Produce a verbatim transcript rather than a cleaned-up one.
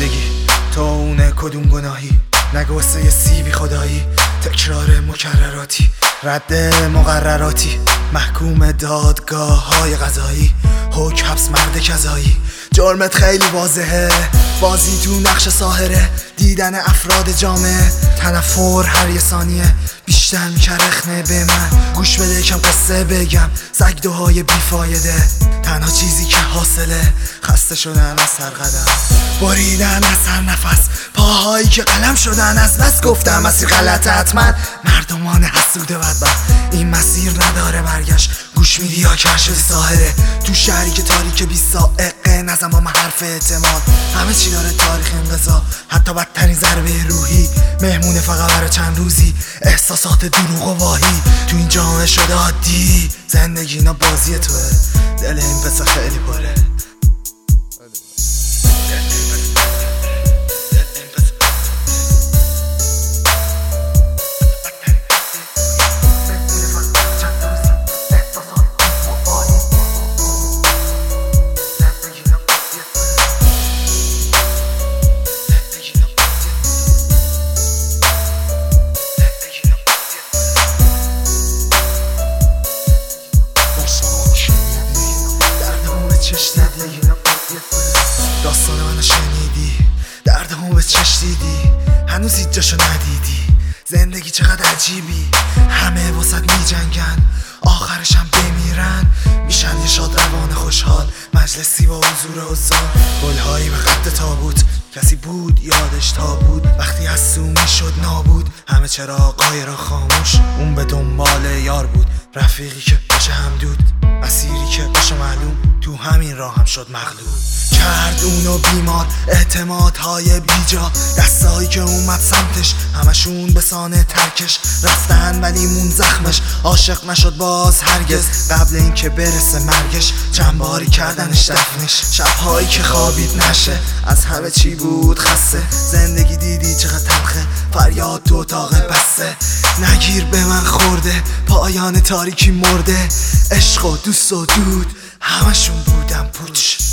زندگی تو اونه کدوم گناهی، نگو واسه یه سیبی خدایی، تکرار مکرراتی، رد مقرراتی، محکوم دادگاه های قضایی، حکم حبس مرد کذایی. جرمت خیلی واضحه، بازی تو نقش ساحره، دیدن افراد جامعه، تنفر هر یه ثانیه بیشتر میکرخنه به من. گوش بده یکم قصه بگم، سگدوهای بیفایده، تنها چیزی که حاصله خسته شدن از سر قدم، بریدن از هر نفس، پاهایی که قلم شدن از بس گفتم مسیر غلطه حتما. مردمان حسوده بدبخت این مسیر نداره برگشت، گوش میدی یا کشف ساحره تو شهری که تاریک بی سائقه، نزن با من حرف اعتماد، همه چی داره تاریخ انقضا، حتی بدترین ضربه روحی، مهمونه فقط برای چند روزی، احساسات دروغ و واهی تو این جامعه شده عادی. زندگی اینا بازی توه، دل این پسر خیلی پره. داستان منو شنیدی، دردمو به چش دیدی، هنوز هیچ جاشو ندیدی. زندگی چقدر عجیبی، همه واسط می جنگن، آخرشم بمیرن، میشن یه شاد روان خوشحال، مجلسی با حضور حضار، گلهایی به خط تابوت، کسی بود یادش تا بود، وقتی از سو میشد نابود، همه چراغای را خاموش، اون به دنبال یار بود، رفیقی که بشه همدود، مسیری که بشه معلوم، تو همین راه هم شد مغلوب، کرد اونو بیمار، اعتمادهای بیجا، دستایی که اومد سمتش همشون به سانه ترکش رفتن، ولی مون زخمش، عاشق نشد باز هرگز، قبل این که برسه مرگش چند باری کردنش دفنش، شبهایی که خوابید نشه، از همه چی بود خسته، زندگی دیدی چقدر تلخه، فریاد تو اتاق بسته، نگیر به من خورده، پایان تاریکی مرده، عشق و دوست و دود همشون بودن پوچ.